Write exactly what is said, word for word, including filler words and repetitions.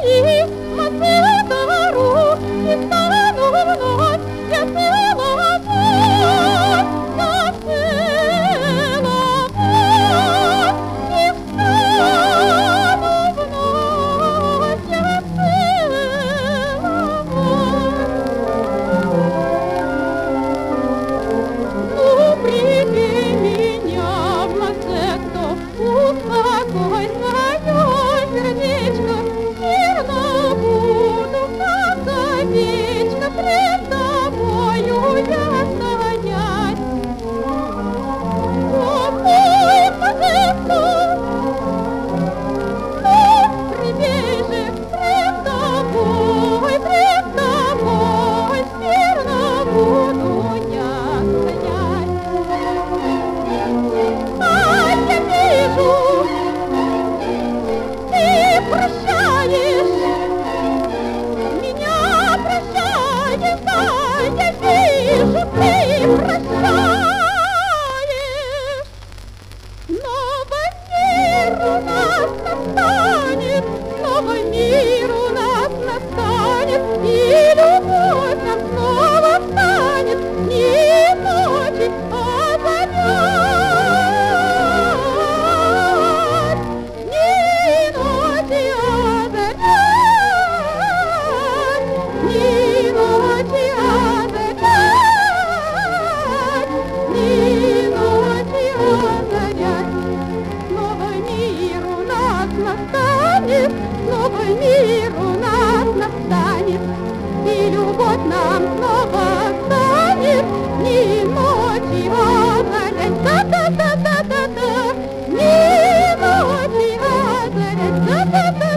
мои смотри гору, и стану вновь я целовать, я целовать, и встану вновь я целовать. Ну, прими меня в Мацетто, успокойся, мое сердечко, мирно буду, как вечно пред тобою я стоять. О, мой Мацетто, ну, прими же пред тобой, пред тобой, мирно буду я стоять. А я вижу, ты прощаешь, меня прощаешь, да, я вижу, ты прощаешь. Новый мир у нас настанет, новый мир у нас настанет, и любовь нам снова станет не ночи, а заря. Не ночи, а заря, не ночи, а заря, не ночи, а заря. Новый мир у нас настанет, новый мир у нас настанет, и любовь нам снова станет не ночи, а заря. Да-да-да-да-да-да, не ночи, а заря. Да-да-да.